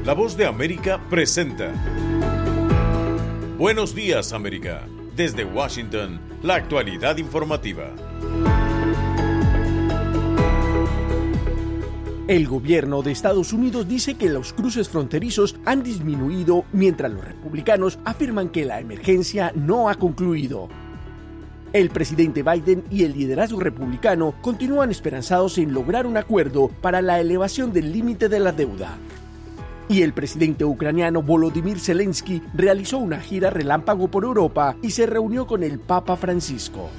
La Voz de América presenta Buenos Días, América. Desde Washington, la actualidad informativa. El gobierno de Estados Unidos dice que los cruces fronterizos han disminuido, mientras los republicanos afirman que la emergencia no ha concluido. El presidente Biden y el liderazgo republicano continúan esperanzados en lograr un acuerdo para la elevación del límite de la deuda. Y el presidente ucraniano Volodymyr Zelensky realizó una gira relámpago por Europa y se reunió con el Papa Francisco.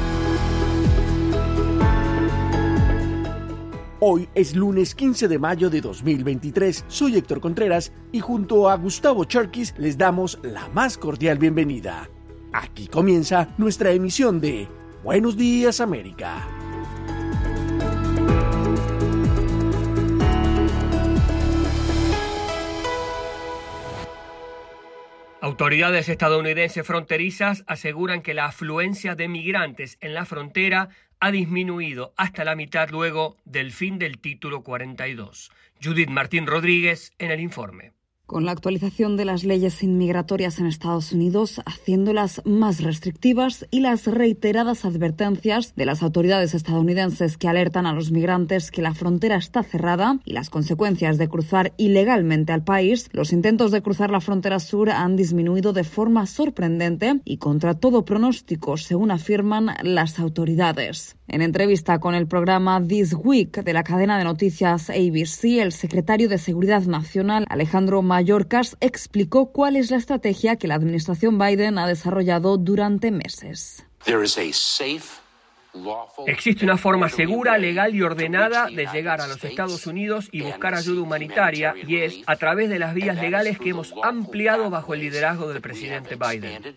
Hoy es lunes 15 de mayo de 2023. Soy Héctor Contreras y junto a Gustavo Cherkis les damos la más cordial bienvenida. Aquí comienza nuestra emisión de Buenos Días, América. Autoridades estadounidenses fronterizas aseguran que la afluencia de migrantes en la frontera ha disminuido hasta la mitad luego del fin del Título 42. Judith Martín Rodríguez en el informe. Con la actualización de las leyes inmigratorias en Estados Unidos, haciéndolas más restrictivas y las reiteradas advertencias de las autoridades estadounidenses que alertan a los migrantes que la frontera está cerrada y las consecuencias de cruzar ilegalmente al país, los intentos de cruzar la frontera sur han disminuido de forma sorprendente y contra todo pronóstico, según afirman las autoridades. En entrevista con el programa This Week de la cadena de noticias ABC, el secretario de Seguridad Nacional, Alejandro Mayorkas, explicó cuál es la estrategia que la administración Biden ha desarrollado durante meses. Existe una forma segura, legal y ordenada de llegar a los Estados Unidos y buscar ayuda humanitaria, y es a través de las vías legales que hemos ampliado bajo el liderazgo del presidente Biden.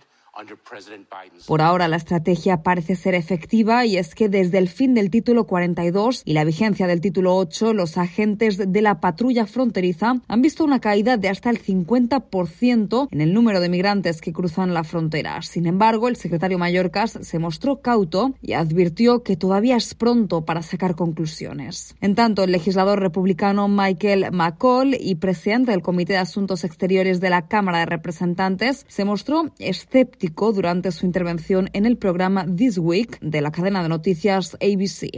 Por ahora la estrategia parece ser efectiva, y es que desde el fin del Título 42 y la vigencia del Título 8, los agentes de la patrulla fronteriza han visto una caída de hasta el 50% en el número de migrantes que cruzan la frontera. Sin embargo, el secretario Mayorkas se mostró cauto y advirtió que todavía es pronto para sacar conclusiones. En tanto, el legislador republicano Michael McCaul y presidente del Comité de Asuntos Exteriores de la Cámara de Representantes se mostró escéptico durante su intervención en el programa This Week de la cadena de noticias ABC.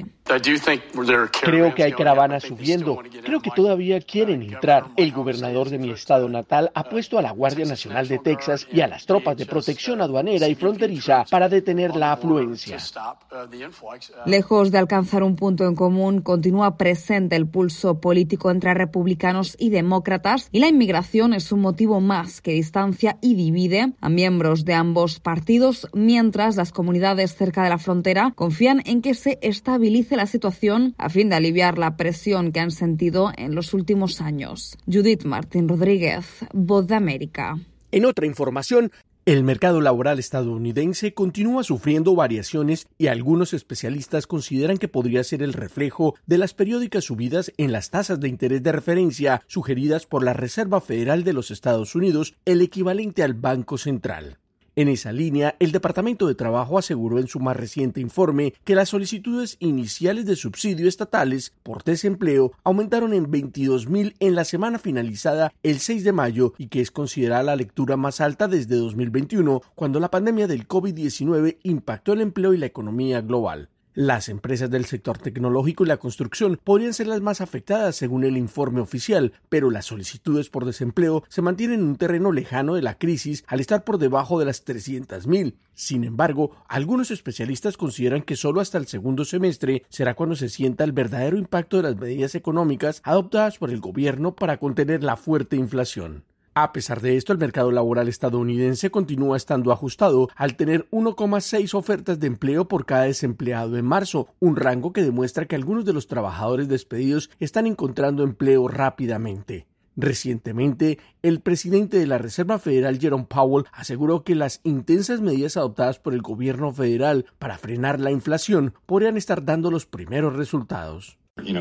Creo que hay caravanas subiendo. Creo que todavía quieren entrar. El gobernador de mi estado natal ha puesto a la Guardia Nacional de Texas y a las tropas de protección aduanera y fronteriza para detener la afluencia. Lejos de alcanzar un punto en común, continúa presente el pulso político entre republicanos y demócratas, y la inmigración es un motivo más que distancia y divide a miembros de ambos partidos, mientras las comunidades cerca de la frontera confían en que se estabilice la situación a fin de aliviar la presión que han sentido en los últimos años. Judith Martín Rodríguez, Voz de América. En otra información, el mercado laboral estadounidense continúa sufriendo variaciones y algunos especialistas consideran que podría ser el reflejo de las periódicas subidas en las tasas de interés de referencia sugeridas por la Reserva Federal de los Estados Unidos, el equivalente al Banco Central. En esa línea, el Departamento de Trabajo aseguró en su más reciente informe que las solicitudes iniciales de subsidio estatales por desempleo aumentaron en 22,000 en la semana finalizada el 6 de mayo y que es considerada la lectura más alta desde 2021, cuando la pandemia del COVID-19 impactó el empleo y la economía global. Las empresas del sector tecnológico y la construcción podrían ser las más afectadas según el informe oficial, pero las solicitudes por desempleo se mantienen en un terreno lejano de la crisis al estar por debajo de las 300,000. Sin embargo, algunos especialistas consideran que solo hasta el segundo semestre será cuando se sienta el verdadero impacto de las medidas económicas adoptadas por el gobierno para contener la fuerte inflación. A pesar de esto, el mercado laboral estadounidense continúa estando ajustado al tener 1,6 ofertas de empleo por cada desempleado en marzo, un rango que demuestra que algunos de los trabajadores despedidos están encontrando empleo rápidamente. Recientemente, el presidente de la Reserva Federal, Jerome Powell, aseguró que las intensas medidas adoptadas por el gobierno federal para frenar la inflación podrían estar dando los primeros resultados.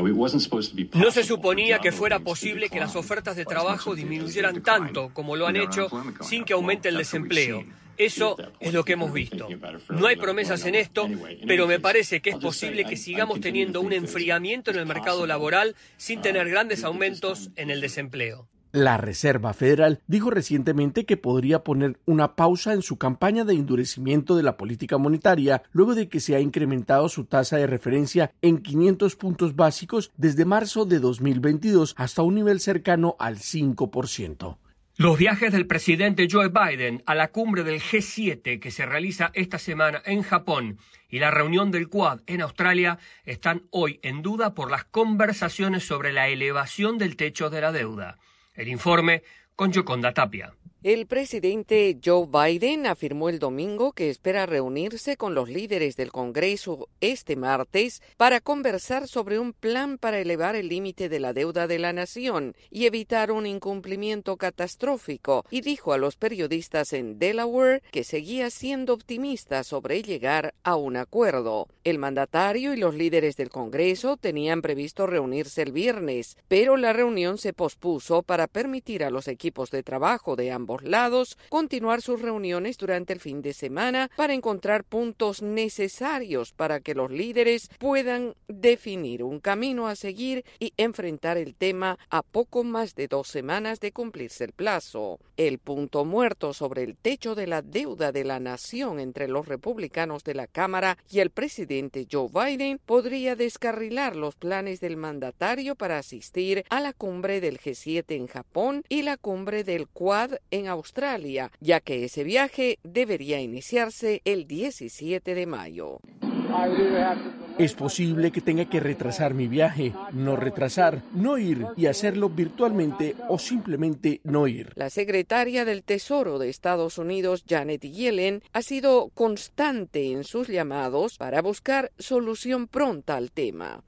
No se suponía que fuera posible que las ofertas de trabajo disminuyeran tanto como lo han hecho sin que aumente el desempleo. Eso es lo que hemos visto. No hay promesas en esto, pero me parece que es posible que sigamos teniendo un enfriamiento en el mercado laboral sin tener grandes aumentos en el desempleo. La Reserva Federal dijo recientemente que podría poner una pausa en su campaña de endurecimiento de la política monetaria luego de que se ha incrementado su tasa de referencia en 500 puntos básicos desde marzo de 2022 hasta un nivel cercano al 5%. Los viajes del presidente Joe Biden a la cumbre del G7 que se realiza esta semana en Japón y la reunión del Quad en Australia están hoy en duda por las conversaciones sobre la elevación del techo de la deuda. El informe con Yoconda Tapia. El presidente Joe Biden afirmó el domingo que espera reunirse con los líderes del Congreso este martes para conversar sobre un plan para elevar el límite de la deuda de la nación y evitar un incumplimiento catastrófico, y dijo a los periodistas en Delaware que seguía siendo optimista sobre llegar a un acuerdo. El mandatario y los líderes del Congreso tenían previsto reunirse el viernes, pero la reunión se pospuso para permitir a los equipos de trabajo de ambos lados continuar sus reuniones durante el fin de semana para encontrar puntos necesarios para que los líderes puedan definir un camino a seguir y enfrentar el tema a poco más de 2 semanas de cumplirse el plazo. El punto muerto sobre el techo de la deuda de la nación entre los republicanos de la Cámara y el presidente Joe Biden podría descarrilar los planes del mandatario para asistir a la cumbre del G7 en Japón y la cumbre del Quad en Australia, ya que ese viaje debería iniciarse el 17 de mayo. Es posible que tenga que retrasar mi viaje, no retrasar, no ir y hacerlo virtualmente o simplemente no ir. La secretaria del Tesoro de Estados Unidos, Janet Yellen, ha sido constante en sus llamados para buscar solución pronta al tema.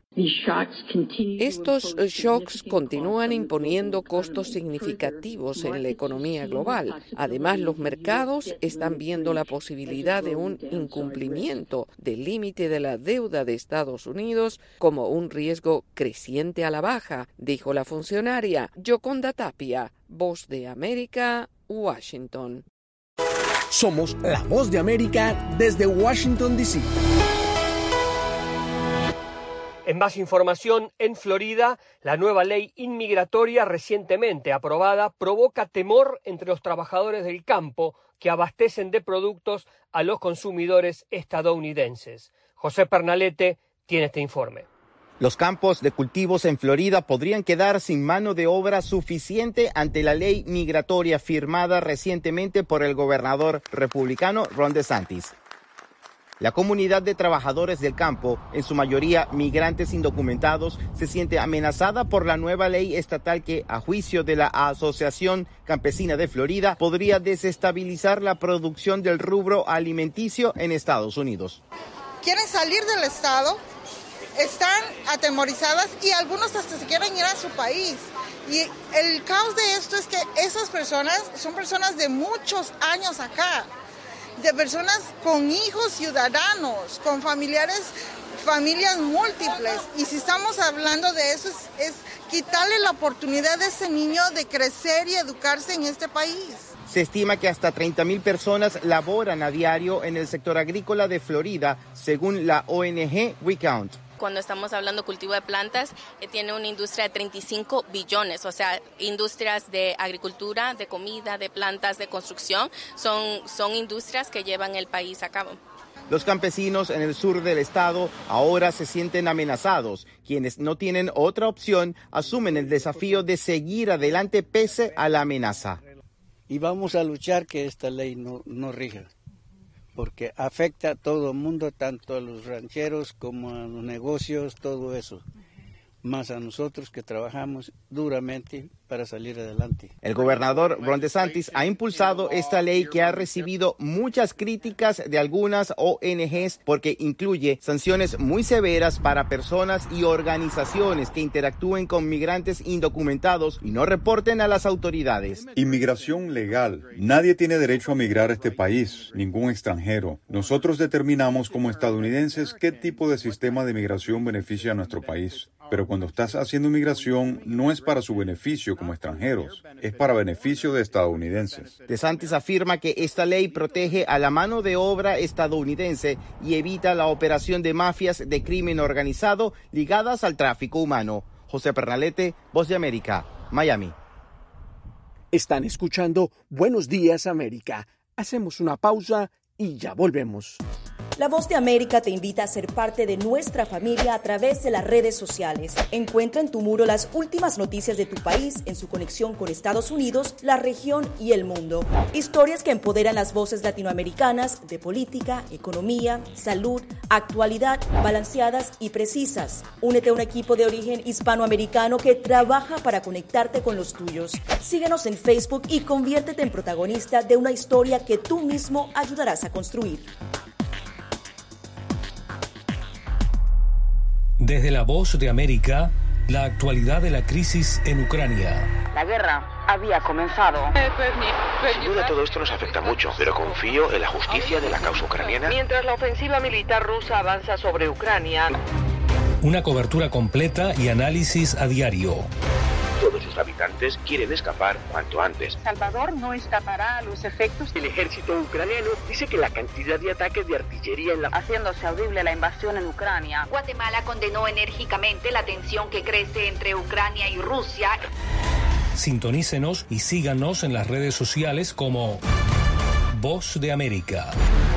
Estos shocks continúan imponiendo costos significativos en la economía global. Además, los mercados están viendo la posibilidad de un incumplimiento del límite de la deuda de Estados Unidos como un riesgo creciente a la baja, dijo la funcionaria. Yoconda Tapia, Voz de América, Washington. Somos la Voz de América desde Washington, D.C. En más información, en Florida, la nueva ley inmigratoria recientemente aprobada provoca temor entre los trabajadores del campo que abastecen de productos a los consumidores estadounidenses. José Pernalete tiene este informe. Los campos de cultivos en Florida podrían quedar sin mano de obra suficiente ante la ley migratoria firmada recientemente por el gobernador republicano Ron DeSantis. La comunidad de trabajadores del campo, en su mayoría migrantes indocumentados, se siente amenazada por la nueva ley estatal que, a juicio de la Asociación Campesina de Florida, podría desestabilizar la producción del rubro alimenticio en Estados Unidos. Quieren salir del estado, están atemorizadas y algunos hasta se quieren ir a su país. Y el caos de esto es que esas personas son personas de muchos años acá, de personas con hijos ciudadanos, con familias múltiples. Y si estamos hablando de eso, es quitarle la oportunidad a ese niño de crecer y educarse en este país. Se estima que hasta 30,000 personas laboran a diario en el sector agrícola de Florida, según la ONG WeCount. Cuando estamos hablando de cultivo de plantas, tiene una industria de 35 billones, o sea, industrias de agricultura, de comida, de plantas, de construcción, son industrias que llevan el país a cabo. Los campesinos en el sur del estado ahora se sienten amenazados. Quienes no tienen otra opción asumen el desafío de seguir adelante pese a la amenaza. Y vamos a luchar que esta ley no rija, porque afecta a todo el mundo, tanto a los rancheros como a los negocios, todo eso, más a nosotros que trabajamos duramente para salir adelante. El gobernador Ron DeSantis ha impulsado esta ley que ha recibido muchas críticas de algunas ONGs porque incluye sanciones muy severas para personas y organizaciones que interactúen con migrantes indocumentados y no reporten a las autoridades. Inmigración legal. Nadie tiene derecho a migrar a este país, ningún extranjero. Nosotros determinamos como estadounidenses qué tipo de sistema de migración beneficia a nuestro país. Pero cuando estás haciendo migración, no es para su beneficio como extranjeros, es para beneficio de estadounidenses. DeSantis afirma que esta ley protege a la mano de obra estadounidense y evita la operación de mafias de crimen organizado ligadas al tráfico humano. José Pernalete, Voz de América, Miami. Están escuchando Buenos Días América. Hacemos una pausa y ya volvemos. La Voz de América te invita a ser parte de nuestra familia a través de las redes sociales. Encuentra en tu muro las últimas noticias de tu país en su conexión con Estados Unidos, la región y el mundo. Historias que empoderan las voces latinoamericanas de política, economía, salud, actualidad, balanceadas y precisas. Únete a un equipo de origen hispanoamericano que trabaja para conectarte con los tuyos. Síguenos en Facebook y conviértete en protagonista de una historia que tú mismo ayudarás a construir. Desde la Voz de América, la actualidad de la crisis en Ucrania. La guerra había comenzado. Sin duda todo esto nos afecta mucho, pero confío en la justicia de la causa ucraniana. Mientras la ofensiva militar rusa avanza sobre Ucrania. Una cobertura completa y análisis a diario. Todos sus habitantes quieren escapar cuanto antes. Salvador no escapará a los efectos. El ejército ucraniano dice que la cantidad de ataques de artillería haciéndose audible la invasión en Ucrania. Guatemala condenó enérgicamente la tensión que crece entre Ucrania y Rusia. Sintonícenos y síganos en las redes sociales como Voz de América.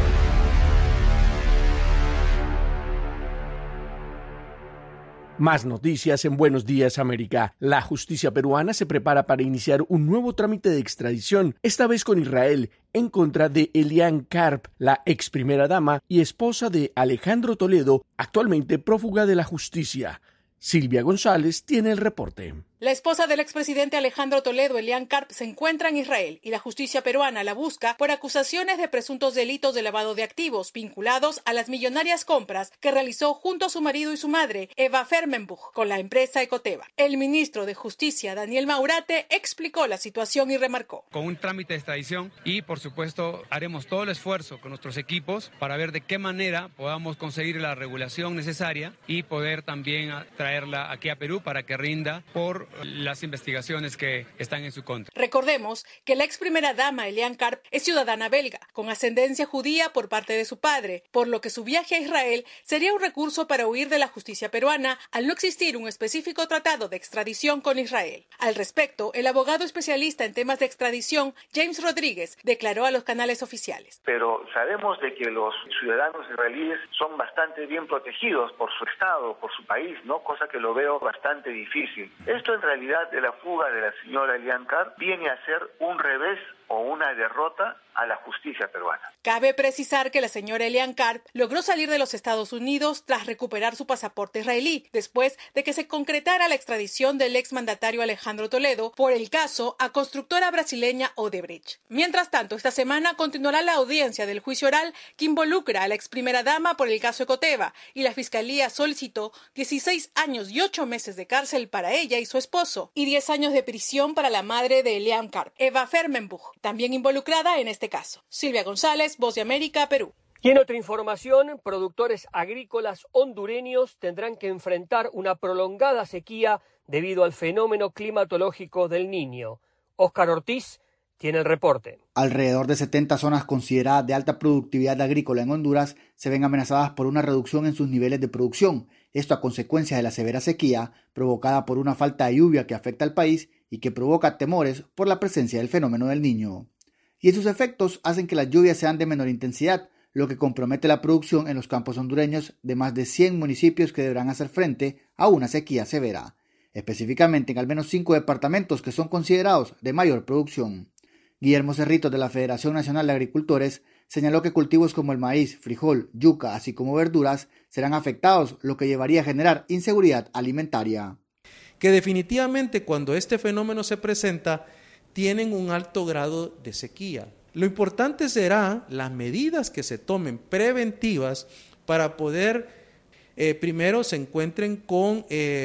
Más noticias en Buenos Días América. La justicia peruana se prepara para iniciar un nuevo trámite de extradición, esta vez con Israel, en contra de Elian Karp, la ex primera dama y esposa de Alejandro Toledo, actualmente prófuga de la justicia. Silvia González tiene el reporte. La esposa del expresidente Alejandro Toledo, Elian Karp, se encuentra en Israel y la justicia peruana la busca por acusaciones de presuntos delitos de lavado de activos vinculados a las millonarias compras que realizó junto a su marido y su madre, Eva Firmenbuch, con la empresa Ecoteva. El ministro de Justicia, Daniel Maurate, explicó la situación y remarcó: con un trámite de extradición y, por supuesto, haremos todo el esfuerzo con nuestros equipos para ver de qué manera podamos conseguir la regulación necesaria y poder también traerla aquí a Perú para que rinda por las investigaciones que están en su contra. Recordemos que la ex primera dama Elian Karp es ciudadana belga, con ascendencia judía por parte de su padre, por lo que su viaje a Israel sería un recurso para huir de la justicia peruana al no existir un específico tratado de extradición con Israel. Al respecto, el abogado especialista en temas de extradición, James Rodríguez, declaró a los canales oficiales: pero sabemos de que los ciudadanos israelíes son bastante bien protegidos por su estado, por su país, ¿no? Cosa que lo veo bastante difícil. Esto en realidad de la fuga de la señora Elian Karp viene a ser un revés o una derrota a la justicia peruana. Cabe precisar que la señora Elian Karp logró salir de los Estados Unidos tras recuperar su pasaporte israelí, después de que se concretara la extradición del exmandatario Alejandro Toledo por el caso a constructora brasileña Odebrecht. Mientras tanto, esta semana continuará la audiencia del juicio oral que involucra a la ex primera dama por el caso Ecoteva, y la fiscalía solicitó 16 años y 8 meses de cárcel para ella y su esposo, y 10 años de prisión para la madre de Elian Karp, Eva Firmenbuch, también involucrada en este caso. Silvia González, Voz de América, Perú. Y en otra información, productores agrícolas hondureños tendrán que enfrentar una prolongada sequía debido al fenómeno climatológico del Niño. Óscar Ortiz tiene el reporte. Alrededor de 70 zonas consideradas de alta productividad agrícola en Honduras se ven amenazadas por una reducción en sus niveles de producción. Esto a consecuencia de la severa sequía provocada por una falta de lluvia que afecta al país y que provoca temores por la presencia del fenómeno del Niño. Y sus efectos hacen que las lluvias sean de menor intensidad, lo que compromete la producción en los campos hondureños de más de 100 municipios que deberán hacer frente a una sequía severa, específicamente en al menos 5 departamentos que son considerados de mayor producción. Guillermo Cerritos, de la Federación Nacional de Agricultores, señaló que cultivos como el maíz, frijol, yuca, así como verduras, serán afectados, lo que llevaría a generar inseguridad alimentaria. Que definitivamente cuando este fenómeno se presenta, tienen un alto grado de sequía. Lo importante será las medidas que se tomen preventivas para poder, primero, se encuentren con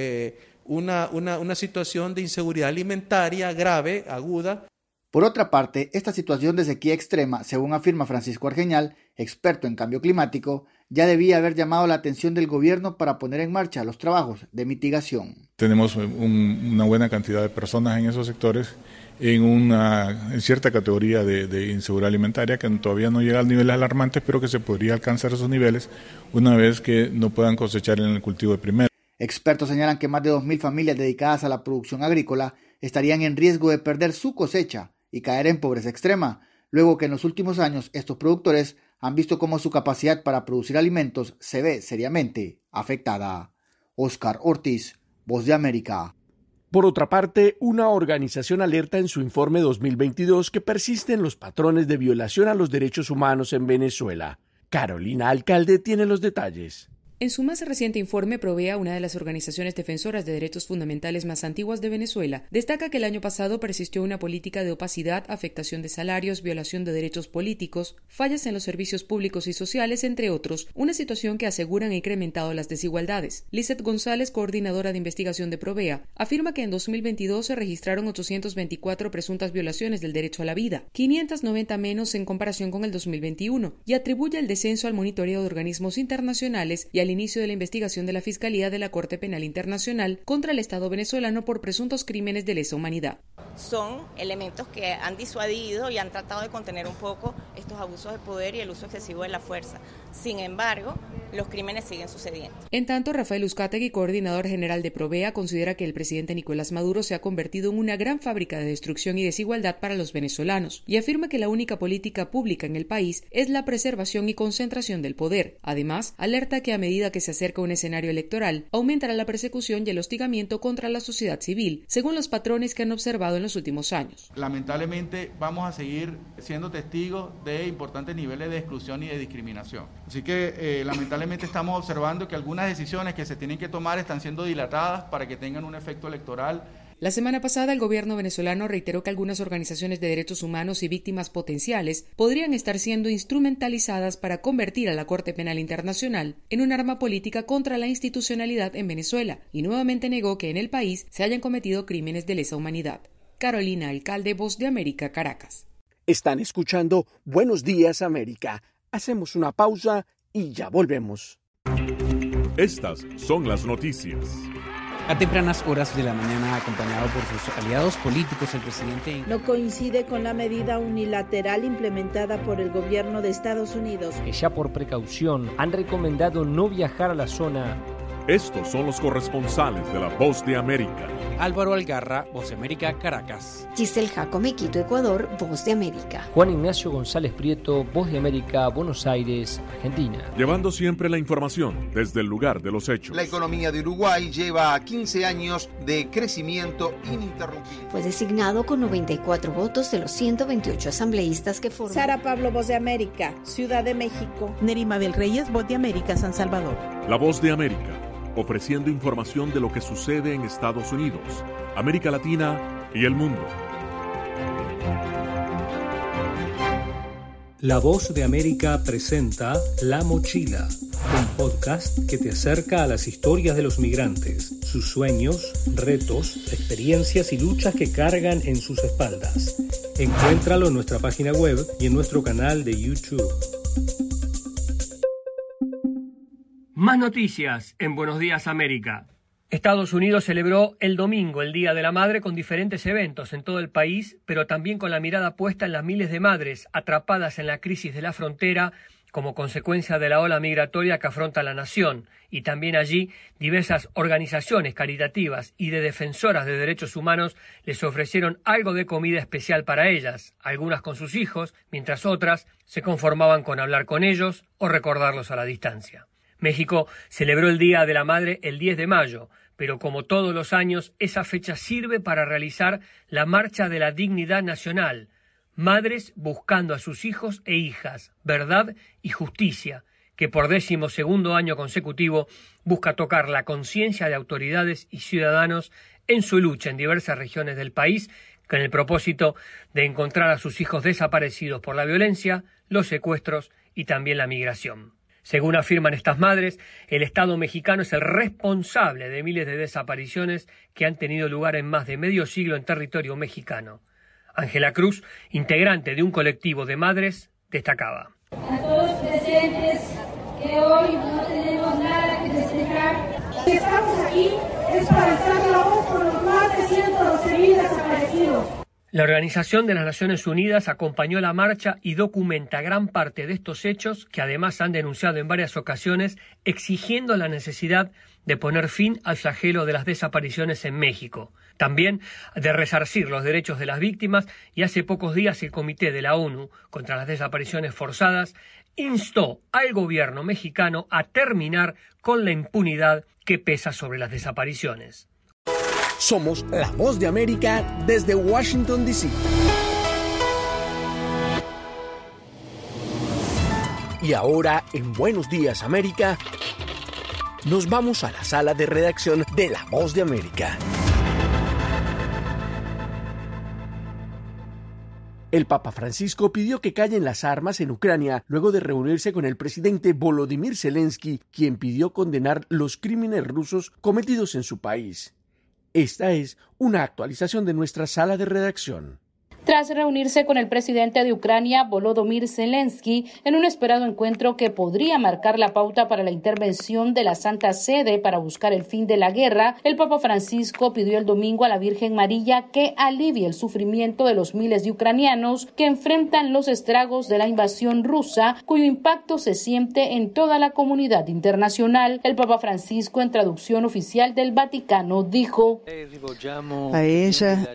una situación de inseguridad alimentaria grave, aguda. Por otra parte, esta situación de sequía extrema, según afirma Francisco Argeñal, experto en cambio climático, ya debía haber llamado la atención del gobierno para poner en marcha los trabajos de mitigación. Tenemos una buena cantidad de personas en esos sectores en cierta categoría de inseguridad alimentaria que todavía no llega a niveles alarmantes, pero que se podría alcanzar esos niveles una vez que no puedan cosechar en el cultivo de primero. Expertos señalan que más de 2.000 familias dedicadas a la producción agrícola estarían en riesgo de perder su cosecha y caer en pobreza extrema, luego que en los últimos años estos productores han visto cómo su capacidad para producir alimentos se ve seriamente afectada. Oscar Ortiz, Voz de América. Por otra parte, una organización alerta en su informe 2022 que persisten los patrones de violación a los derechos humanos en Venezuela. Carolina Alcalde tiene los detalles. En su más reciente informe, Provea, una de las organizaciones defensoras de derechos fundamentales más antiguas de Venezuela, destaca que el año pasado persistió una política de opacidad, afectación de salarios, violación de derechos políticos, fallas en los servicios públicos y sociales, entre otros, una situación que aseguran ha incrementado las desigualdades. Lizeth González, coordinadora de investigación de Provea, afirma que en 2022 se registraron 824 presuntas violaciones del derecho a la vida, 590 menos en comparación con el 2021, y atribuye el descenso al monitoreo de organismos internacionales y al inicio de la investigación de la Fiscalía de la Corte Penal Internacional contra el Estado venezolano por presuntos crímenes de lesa humanidad. Son elementos que han disuadido y han tratado de contener un poco estos abusos de poder y el uso excesivo de la fuerza. Sin embargo, los crímenes siguen sucediendo. En tanto, Rafael Uzcategui, coordinador general de Provea, considera que el presidente Nicolás Maduro se ha convertido en una gran fábrica de destrucción y desigualdad para los venezolanos y afirma que la única política pública en el país es la preservación y concentración del poder. Además, alerta que a medida que se acerca un escenario electoral, aumentará la persecución y el hostigamiento contra la sociedad civil, según los patrones que han observado en los últimos años. Lamentablemente vamos a seguir siendo testigos de importantes niveles de exclusión y de discriminación. Así que lamentablemente estamos observando que algunas decisiones que se tienen que tomar están siendo dilatadas para que tengan un efecto electoral. La semana pasada, el gobierno venezolano reiteró que algunas organizaciones de derechos humanos y víctimas potenciales podrían estar siendo instrumentalizadas para convertir a la Corte Penal Internacional en un arma política contra la institucionalidad en Venezuela, y nuevamente negó que en el país se hayan cometido crímenes de lesa humanidad. Carolina Alcalde, Voz de América, Caracas. Están escuchando Buenos Días, América. Hacemos una pausa y ya volvemos. Estas son las noticias. A tempranas horas de la mañana, acompañado por sus aliados políticos, el presidente no coincide con la medida unilateral implementada por el gobierno de Estados Unidos, que ya por precaución han recomendado no viajar a la zona. Estos son los corresponsales de La Voz de América. Álvaro Algarra, Voz de América, Caracas. Giselle Jacome, Quito, Ecuador, Voz de América. Juan Ignacio González Prieto, Voz de América, Buenos Aires, Argentina. Llevando siempre la información desde el lugar de los hechos. La economía de Uruguay lleva 15 años de crecimiento ininterrumpido. Fue designado con 94 votos de los 128 asambleístas que forman. Sara Pablo, Voz de América, Ciudad de México. Nerima del Reyes, Voz de América, San Salvador. La Voz de América, ofreciendo información de lo que sucede en Estados Unidos, América Latina y el mundo. La Voz de América presenta La Mochila, un podcast que te acerca a las historias de los migrantes, sus sueños, retos, experiencias y luchas que cargan en sus espaldas. Encuéntralo en nuestra página web y en nuestro canal de YouTube. Más noticias en Buenos Días, América. Estados Unidos celebró el domingo el Día de la Madre con diferentes eventos en todo el país, pero también con la mirada puesta en las miles de madres atrapadas en la crisis de la frontera como consecuencia de la ola migratoria que afronta la nación, y también allí diversas organizaciones caritativas y de defensoras de derechos humanos les ofrecieron algo de comida especial para ellas, algunas con sus hijos, mientras otras se conformaban con hablar con ellos o recordarlos a la distancia. México celebró el Día de la Madre el 10 de mayo, pero como todos los años, esa fecha sirve para realizar la Marcha de la Dignidad Nacional. Madres buscando a sus hijos e hijas, verdad y justicia, que por 12º año consecutivo busca tocar la conciencia de autoridades y ciudadanos en su lucha en diversas regiones del país, con el propósito de encontrar a sus hijos desaparecidos por la violencia, los secuestros y también la migración. Según afirman estas madres, el Estado mexicano es el responsable de miles de desapariciones que han tenido lugar en más de medio siglo en territorio mexicano. Ángela Cruz, integrante de un colectivo de madres, destacaba. A todos presentes que hoy no tenemos nada que festejar. Si estamos aquí es para alzar la voz por los más de 112,000 desaparecidos. La Organización de las Naciones Unidas acompañó la marcha y documenta gran parte de estos hechos que además han denunciado en varias ocasiones, exigiendo la necesidad de poner fin al flagelo de las desapariciones en México. También de resarcir los derechos de las víctimas, y hace pocos días el Comité de la ONU contra las Desapariciones Forzadas instó al gobierno mexicano a terminar con la impunidad que pesa sobre las desapariciones. Somos la Voz de América desde Washington, D.C. Y ahora, en Buenos Días, América, nos vamos a la sala de redacción de La Voz de América. El Papa Francisco pidió que callen las armas en Ucrania luego de reunirse con el presidente Volodymyr Zelensky, quien pidió condenar los crímenes rusos cometidos en su país. Esta es una actualización de nuestra sala de redacción. Tras reunirse con el presidente de Ucrania, Volodymyr Zelensky, en un esperado encuentro que podría marcar la pauta para la intervención de la Santa Sede para buscar el fin de la guerra, el Papa Francisco pidió el domingo a la Virgen María que alivie el sufrimiento de los miles de ucranianos que enfrentan los estragos de la invasión rusa, cuyo impacto se siente en toda la comunidad internacional. El Papa Francisco, en traducción oficial del Vaticano, dijo: a ella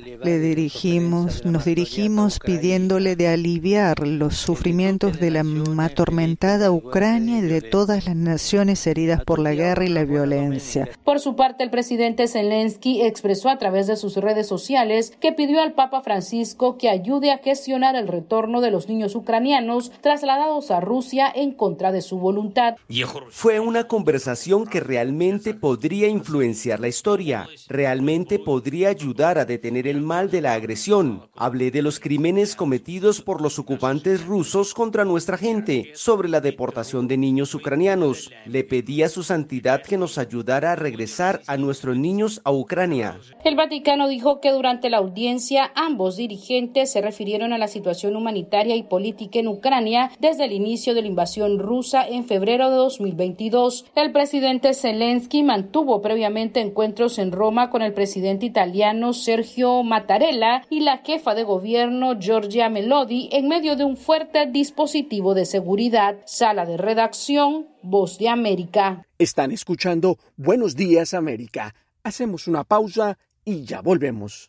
nos dirigimos pidiéndole de aliviar los sufrimientos de la atormentada Ucrania y de todas las naciones heridas por la guerra y la violencia. Por su parte, el presidente Zelensky expresó a través de sus redes sociales que pidió al Papa Francisco que ayude a gestionar el retorno de los niños ucranianos trasladados a Rusia en contra de su voluntad. Fue una conversación que realmente podría influenciar la historia, realmente podría ayudar a detener el mal de la agresión. Hablé de los crímenes cometidos por los ocupantes rusos contra nuestra gente, sobre la deportación de niños ucranianos. Le pedí a su santidad que nos ayudara a regresar a nuestros niños a Ucrania. El Vaticano dijo que durante la audiencia ambos dirigentes se refirieron a la situación humanitaria y política en Ucrania desde el inicio de la invasión rusa en febrero de 2022. El presidente Zelensky mantuvo previamente encuentros en Roma con el presidente italiano Sergio Mattarella y la jefa de gobierno Giorgia Meloni en medio de un fuerte dispositivo de seguridad. Sala de redacción, Voz de América. Están escuchando Buenos Días, América. Hacemos una pausa y ya volvemos.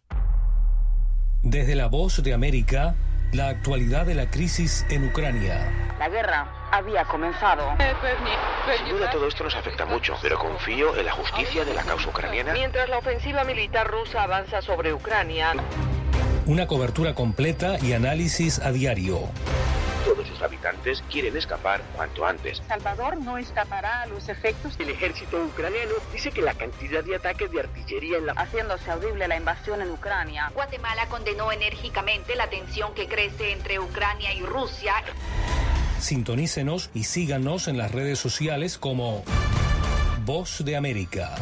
Desde la Voz de América, la actualidad de la crisis en Ucrania. La guerra había comenzado. Sin duda todo esto nos afecta mucho, pero confío en la justicia de la causa ucraniana. Mientras la ofensiva militar rusa avanza sobre Ucrania. Una cobertura completa y análisis a diario. Todos sus habitantes quieren escapar cuanto antes. Salvador no escapará a los efectos. El ejército ucraniano dice que la cantidad de ataques de artillería haciéndose audible la invasión en Ucrania. Guatemala condenó enérgicamente la tensión que crece entre Ucrania y Rusia. Sintonícenos y síganos en las redes sociales como Voz de América.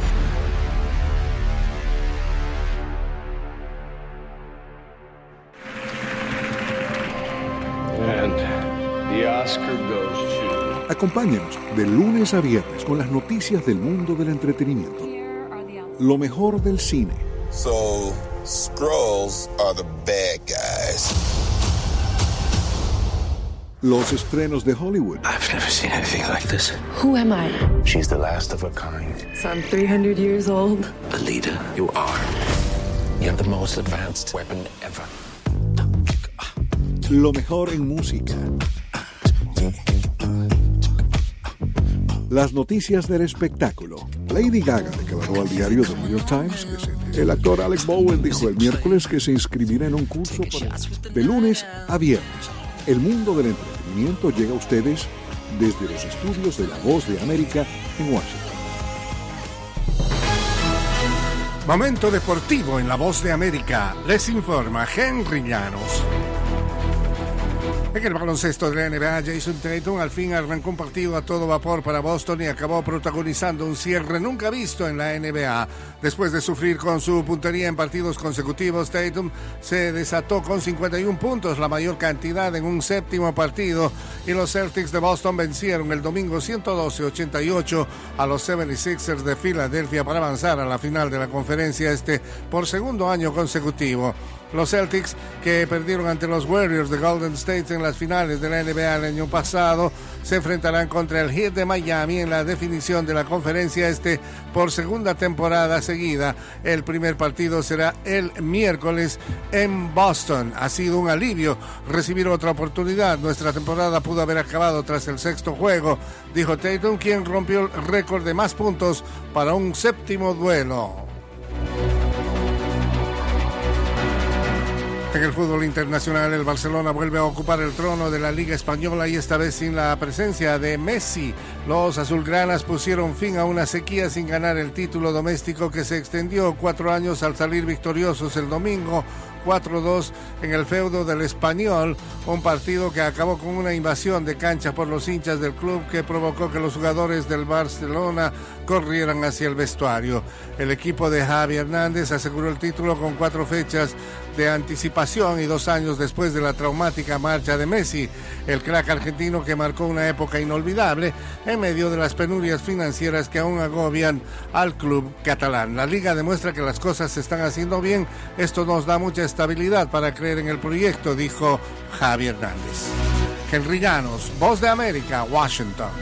Acompáñanos de lunes a viernes con las noticias del mundo del entretenimiento. Lo mejor del cine. So, Skrulls are the bad guys. Los estrenos de Hollywood. I've never seen anything like this. Who am I? She's the last of her kind. So I'm 300 years old. Alita, you are. You have the most advanced weapon ever. Lo mejor en música. Las noticias del espectáculo. Lady Gaga declaró al diario The New York Times que el actor Alec Baldwin dijo el miércoles que se inscribirá en un curso de lunes a viernes. El mundo del entretenimiento llega a ustedes desde los estudios de La Voz de América en Washington. Momento deportivo en La Voz de América. Les informa Henry Llanos. En el baloncesto de la NBA, Jason Tatum al fin arrancó un partido a todo vapor para Boston y acabó protagonizando un cierre nunca visto en la NBA. Después de sufrir con su puntería en partidos consecutivos, Tatum se desató con 51 puntos, la mayor cantidad en un séptimo partido, y los Celtics de Boston vencieron el domingo 112-88 a los 76ers de Filadelfia para avanzar a la final de la conferencia este por segundo año consecutivo. Los Celtics, que perdieron ante los Warriors de Golden State en las finales de la NBA el año pasado, se enfrentarán contra el Heat de Miami en la definición de la conferencia este por segunda temporada seguida. El primer partido será el miércoles en Boston. Ha sido un alivio recibir otra oportunidad. Nuestra temporada pudo haber acabado tras el sexto juego, dijo Tatum, quien rompió el récord de más puntos para un séptimo duelo. En el fútbol internacional, el Barcelona vuelve a ocupar el trono de la Liga Española y esta vez sin la presencia de Messi. Los azulgranas pusieron fin a una sequía sin ganar el título doméstico que se extendió 4 años al salir victoriosos el domingo 4-2 en el feudo del Español, un partido que acabó con una invasión de cancha por los hinchas del club que provocó que los jugadores del Barcelona corrieran hacia el vestuario. El equipo de Javi Hernández aseguró el título con 4 fechas de anticipación y 2 años después de la traumática marcha de Messi, el crack argentino que marcó una época inolvidable en medio de las penurias financieras que aún agobian al club catalán. La liga demuestra que las cosas se están haciendo bien. Esto nos da mucha estabilidad para creer en el proyecto, dijo Javi Hernández. Henry Llanos, Voz de América, Washington.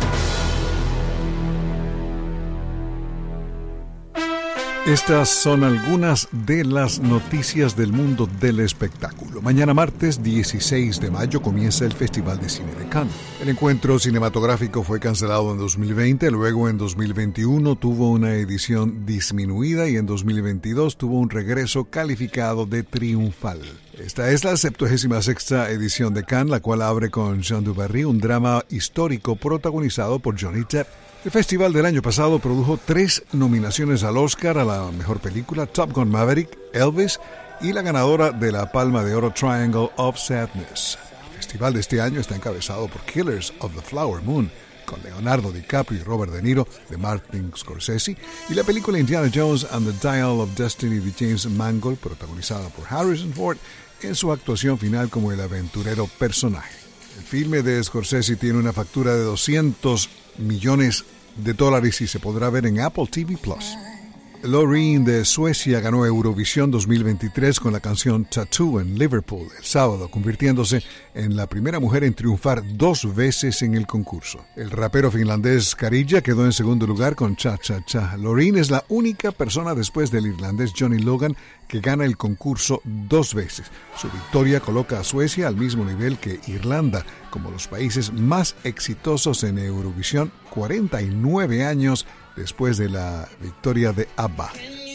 Estas son algunas de las noticias del mundo del espectáculo. Mañana martes 16 de mayo comienza el Festival de Cine de Cannes. El encuentro cinematográfico fue cancelado en 2020, luego en 2021 tuvo una edición disminuida y en 2022 tuvo un regreso calificado de triunfal. Esta es la 76ª edición de Cannes, la cual abre con Jean du Barry, un drama histórico protagonizado por Johnny Depp. El festival del año pasado produjo 3 nominaciones al Oscar a la mejor película, Top Gun Maverick, Elvis y la ganadora de la Palma de Oro, Triangle of Sadness. El festival de este año está encabezado por Killers of the Flower Moon, con Leonardo DiCaprio y Robert De Niro, de Martin Scorsese, y la película Indiana Jones and the Dial of Destiny de James Mangold, protagonizada por Harrison Ford, en su actuación final como el aventurero personaje. El filme de Scorsese tiene una factura de $200 millones y se podrá ver en Apple TV+. Loreen de Suecia ganó Eurovisión 2023 con la canción Tattoo en Liverpool el sábado, convirtiéndose en la primera mujer en triunfar 2 veces en el concurso. El rapero finlandés Karija quedó en segundo lugar con Cha Cha Cha. Loreen es la única persona después del irlandés Johnny Logan que gana el concurso 2 veces. Su victoria coloca a Suecia al mismo nivel que Irlanda como los países más exitosos en Eurovisión 49 años después de la victoria de ABBA.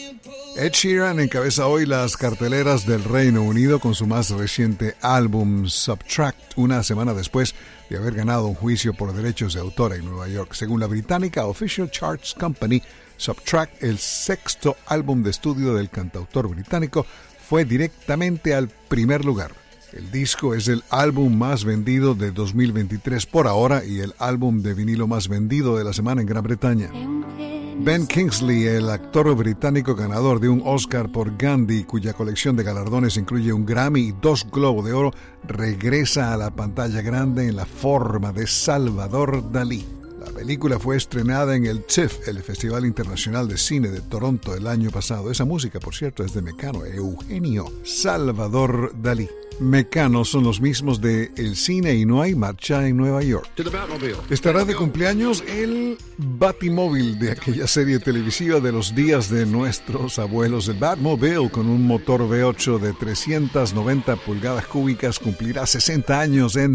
Ed Sheeran encabeza hoy las carteleras del Reino Unido con su más reciente álbum Subtract, una semana después de haber ganado un juicio por derechos de autor en Nueva York. Según la británica Official Charts Company, Subtract, el 6º álbum de estudio del cantautor británico, fue directamente al primer lugar. El disco es el álbum más vendido de 2023 por ahora y el álbum de vinilo más vendido de la semana en Gran Bretaña. Ben Kingsley, el actor británico ganador de un Oscar por Gandhi, cuya colección de galardones incluye un Grammy y 2 Globos de Oro, regresa a la pantalla grande en la forma de Salvador Dalí. La película fue estrenada en el TIFF, el Festival Internacional de Cine de Toronto, el año pasado. Esa música, por cierto, es de Mecano, Eugenio Salvador Dalí. Mecano son los mismos de El Cine y No Hay Marcha en Nueva York. Estará de cumpleaños el Batimóvil de aquella serie televisiva de los días de nuestros abuelos. El Batmobile, con un motor V8 de 390 pulgadas cúbicas, cumplirá 60 años en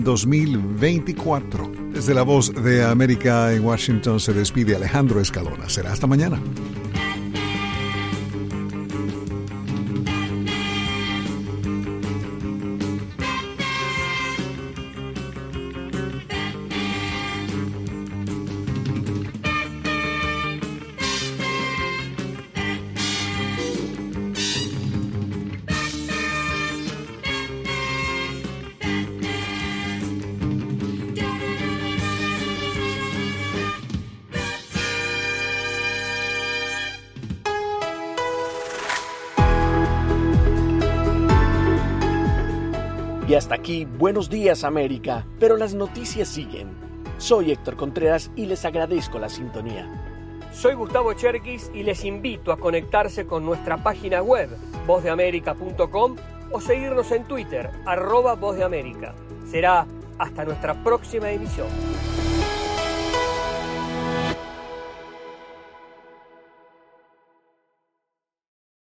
2024. Desde la Voz de América en Washington se despide Alejandro Escalona. Será hasta mañana. Y hasta aquí, Buenos Días América, pero las noticias siguen. Soy Héctor Contreras y les agradezco la sintonía. Soy Gustavo Cherkis y les invito a conectarse con nuestra página web, vozdeamerica.com, o seguirnos en Twitter, @vozdeamerica. Será hasta nuestra próxima emisión.